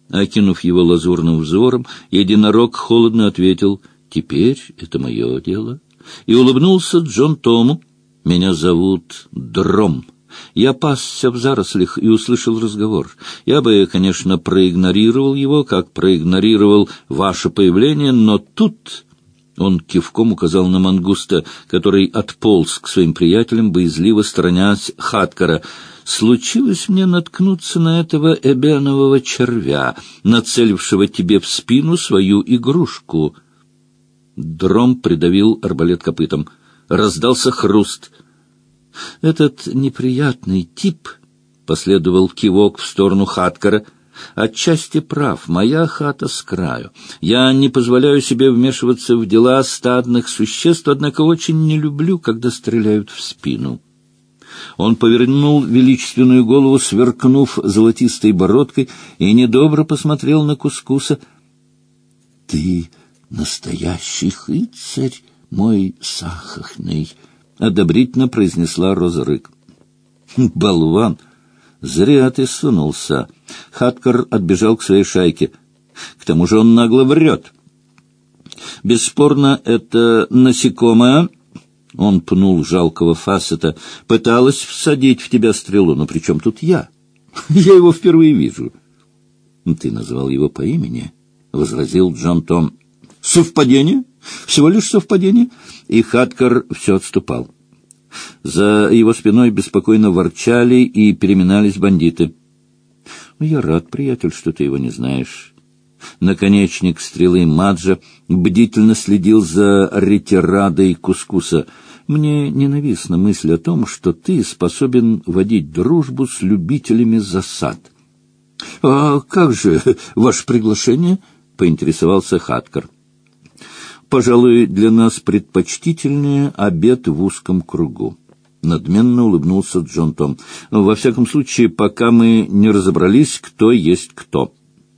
Окинув его лазурным взором, единорог холодно ответил: «Теперь это мое дело». И улыбнулся Джон Тому. «Меня зовут Дром. Я пасся в зарослях и услышал разговор. Я бы, конечно, проигнорировал его, как проигнорировал ваше появление, но тут...» Он кивком указал на мангуста, который отполз к своим приятелям, боязливо сторонясь Хаткара. «Случилось мне наткнуться на этого эбенового червя, нацелившего тебе в спину свою игрушку». Дром придавил арбалет копытом. Раздался хруст. «Этот неприятный тип», — последовал кивок в сторону Хаткара, — «отчасти прав. Моя хата с краю. Я не позволяю себе вмешиваться в дела стадных существ, однако очень не люблю, когда стреляют в спину». Он повернул величественную голову, сверкнув золотистой бородкой, и недобро посмотрел на Кускуса. «Ты настоящий рыцарь, мой сахахный», — одобрительно произнесла Роза-Рык. «Болван! Зря ты сунулся». Хаткар отбежал к своей шайке. «К тому же он нагло врет. Бесспорно, это насекомое...» Он пнул жалкого Фассета. «Пыталась всадить в тебя стрелу, но при чем тут я? Я его впервые вижу». «Ты назвал его по имени?» — возразил Джон Том. «Совпадение? Всего лишь совпадение?» И Хаткар все отступал. За его спиной беспокойно ворчали и переминались бандиты. «Я рад, приятель, что ты его не знаешь». Наконечник стрелы Маджа бдительно следил за ретирадой Кускуса. «Мне ненавистна мысль о том, что ты способен водить дружбу с любителями засад». «А как же ваше приглашение?» — поинтересовался Хаткар. «Пожалуй, для нас предпочтительнее обед в узком кругу», — надменно улыбнулся Джон Том. «Во всяком случае, пока мы не разобрались, кто есть кто».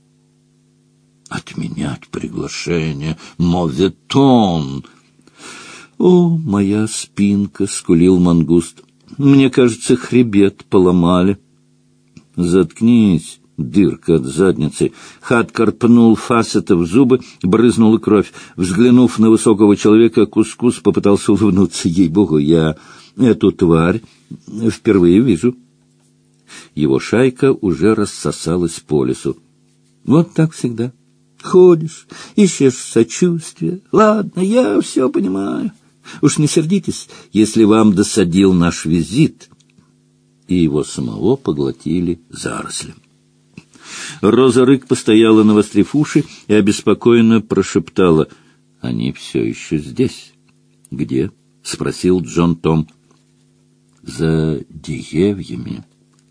«Отменять приглашение, моветон!» «О, моя спинка!» — скулил мангуст. «Мне кажется, хребет поломали». «Заткнись, дырка от задницы!» Хаткар пнул Фассета в зубы, брызнула кровь. Взглянув на высокого человека, Кускус попытался улыбнуться. «Ей-богу, я эту тварь впервые вижу». Его шайка уже рассосалась по лесу. «Вот так всегда. Ходишь, ищешь сочувствия. Ладно, я все понимаю. Уж не сердитесь, если вам досадил наш визит». И его самого поглотили заросли. Роза-Рык постояла, навострив уши, и обеспокоенно прошептала: «Они все еще здесь». «Где?» — спросил Джон Том. «За деревьями.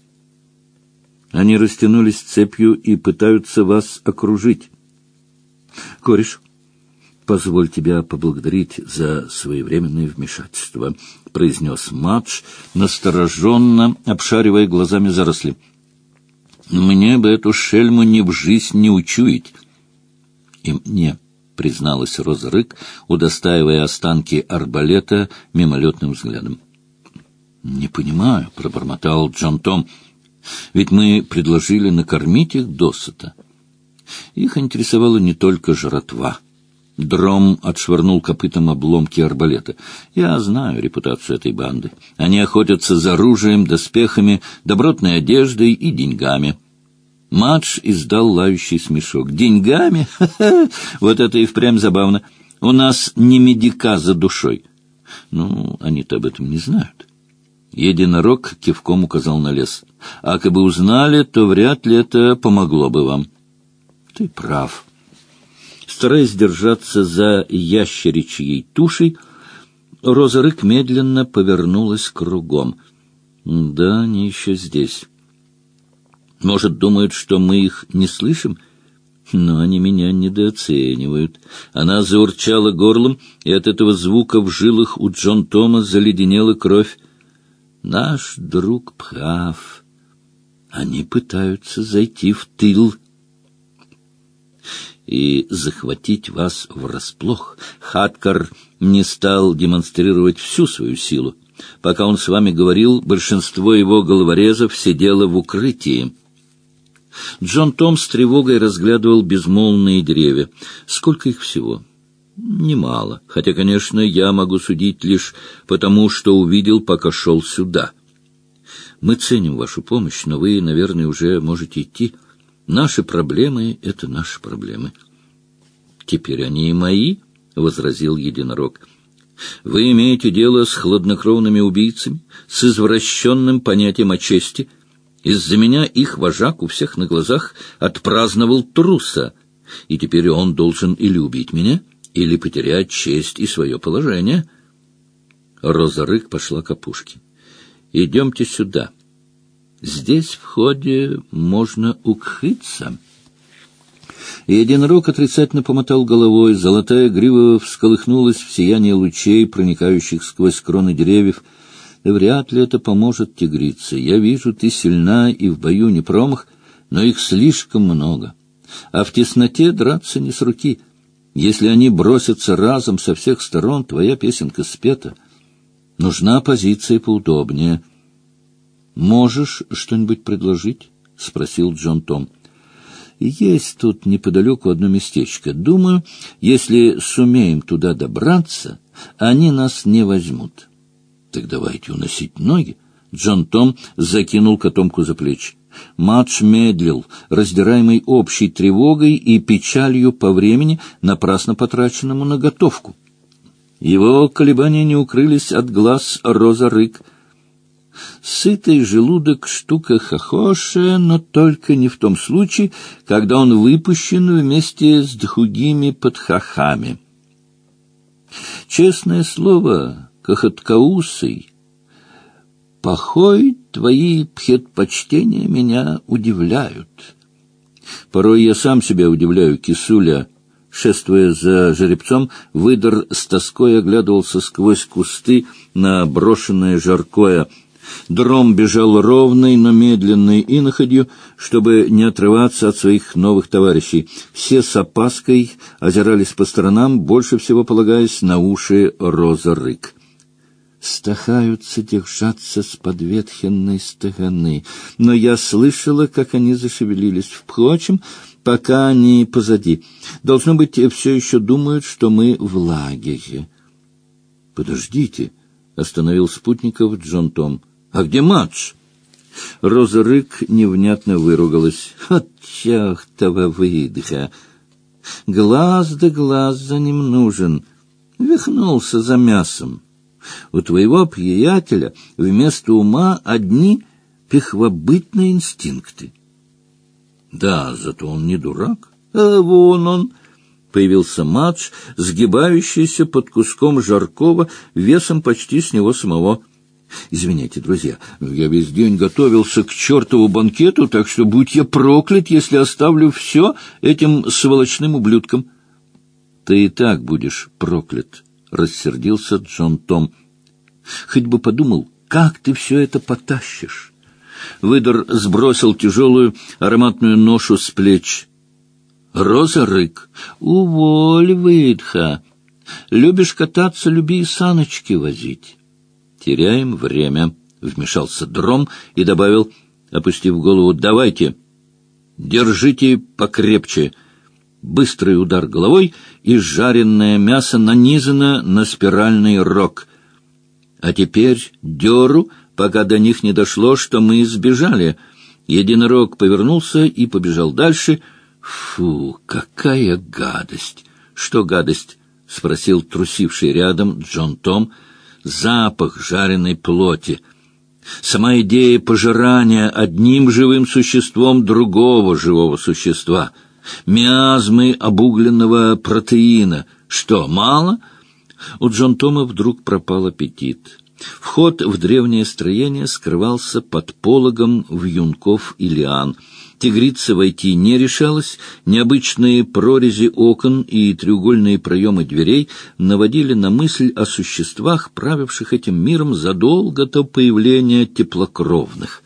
Они растянулись цепью и пытаются вас окружить. Кореш, позволь тебя поблагодарить за своевременное вмешательство», — произнес Мадж, настороженно обшаривая глазами заросли. «Мне бы эту шельму ни в жизнь не учуять». «И мне», — призналась Роза-Рык, удостаивая останки арбалета мимолетным взглядом. «Не понимаю», — пробормотал Джон Том, — «ведь мы предложили накормить их досыта». Их интересовала не только жратва. Дром отшвырнул копытом обломки арбалета. «Я знаю репутацию этой банды. Они охотятся за оружием, доспехами, добротной одеждой и деньгами». Мадж издал лающий смешок. «Деньгами? Ха-ха! Вот это и впрямь забавно. У нас не медика за душой». «Ну, они-то об этом не знают». Единорог кивком указал на лес. «А как бы узнали, то вряд ли это помогло бы вам». «Ты прав». Стараясь держаться за ящеричьей тушей, Роза-Рык медленно повернулась кругом. «Да, они еще здесь. Может, думают, что мы их не слышим? Но они меня недооценивают». Она заурчала горлом, и от этого звука в жилах у Джон Тома заледенела кровь. «Наш друг прав. Они пытаются зайти в тыл и захватить вас врасплох». Хаткар не стал демонстрировать всю свою силу. Пока он с вами говорил, большинство его головорезов сидело в укрытии. Джон Том с тревогой разглядывал безмолвные деревья. Сколько их всего? Немало. Хотя, конечно, я могу судить лишь потому, что увидел, пока шел сюда. Мы ценим вашу помощь, но вы, наверное, уже можете идти. Наши проблемы — это наши проблемы. Теперь они и мои, — возразил единорог. Вы имеете дело с хладнокровными убийцами, с извращенным понятием о чести. Из-за меня их вожак у всех на глазах отпраздновал труса, и теперь он должен или убить меня, или потерять честь и свое положение. Роза-рык пошла к опушке. Идемте сюда. Здесь в ходе можно укрыться. Единорог отрицательно помотал головой, золотая грива всколыхнулась в сияние лучей, проникающих сквозь кроны деревьев. Да вряд ли это поможет, тигрице. Я вижу, ты сильна и в бою не промах, но их слишком много. А в тесноте драться не с руки. Если они бросятся разом со всех сторон, твоя песенка спета. Нужна позиция поудобнее. «Можешь что-нибудь предложить?» — спросил Джон Том. «Есть тут неподалеку одно местечко. Думаю, если сумеем туда добраться, они нас не возьмут». «Так давайте уносить ноги». Джон Том закинул котомку за плечи. Мадж медлил, раздираемый общей тревогой и печалью по времени, напрасно потраченному на готовку. Его колебания не укрылись от глаз Роза-рык. Сытый желудок — штука хохошая, но только не в том случае, когда он выпущен вместе с другими подхахами. Честное слово, Кахоткаусый, похой, твои предпочтения меня удивляют. Порой я сам себя удивляю, кисуля. Шествуя за жеребцом, выдор с тоской оглядывался сквозь кусты на брошенное жаркое. Дром бежал ровной, но медленной иноходью, чтобы не отрываться от своих новых товарищей. Все с опаской озирались по сторонам, больше всего полагаясь на уши Роза-рык. Стахаются держаться с подветхенной стороны, но я слышала, как они зашевелились. Впрочем, пока они позади. Должно быть, все еще думают, что мы в лагере. — Подождите, — остановил спутников Джон Том. — А где Мадж? Роза-рык невнятно выругалась. — От чертова выдха! Глаз да глаз за ним нужен. Вихнулся за мясом. У твоего приятеля вместо ума одни пехвобытные инстинкты. Да, зато он не дурак. А вон он. Появился Мадж, сгибающийся под куском жаркого, весом почти с него самого. Извините, друзья, я весь день готовился к чертову банкету, так что будь я проклят, если оставлю все этим сволочным ублюдкам. Ты и так будешь проклят, — рассердился Джон Том. Хоть бы подумал, как ты все это потащишь. Выдор сбросил тяжелую ароматную ношу с плеч. Роза-рык, уволь, выдха. Любишь кататься, люби и саночки возить. Теряем время, — вмешался Дром и добавил, опустив голову, — давайте, держите покрепче. Быстрый удар головой, и жареное мясо нанизано на спиральный рог. А теперь дёру, пока до них не дошло, что мы сбежали. Единорог повернулся и побежал дальше. Фу, какая гадость! Что гадость? — спросил трусивший рядом Джон Том. Запах жареной плоти. Сама идея пожирания одним живым существом другого живого существа. Миазмы обугленного протеина. Что, мало? У Джон Тома вдруг пропал аппетит. Вход в древнее строение скрывался под пологом вьюнков и лиан. Тигрица войти не решалась, необычные прорези окон и треугольные проемы дверей наводили на мысль о существах, правивших этим миром задолго до появления теплокровных.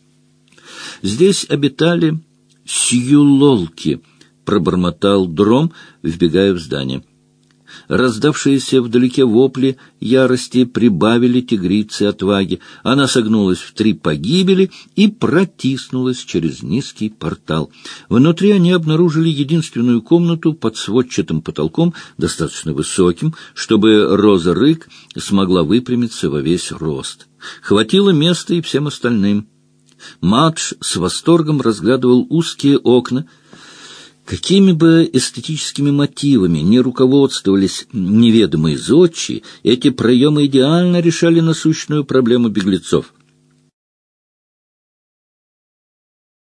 Здесь обитали сьюлолки, — пробормотал Дром, вбегая в здание. Раздавшиеся вдалеке вопли ярости прибавили тигрице отваги. Она согнулась в 3 погибели и протиснулась через низкий портал. Внутри они обнаружили единственную комнату под сводчатым потолком, достаточно высоким, чтобы Роза Рык смогла выпрямиться во весь рост. Хватило места и всем остальным. Мадж с восторгом разглядывал узкие окна. Какими бы эстетическими мотивами ни руководствовались неведомые зодчие, эти проемы идеально решали насущную проблему беглецов.